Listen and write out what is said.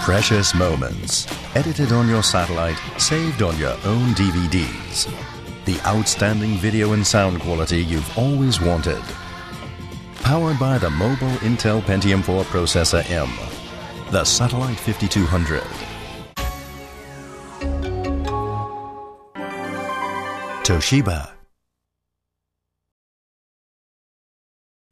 Precious moments, edited on your satellite, saved on your own DVDs. The outstanding video and sound quality you've always wanted. Powered by the mobile Intel Pentium 4 Processor M, the Satellite 5200. Toshiba.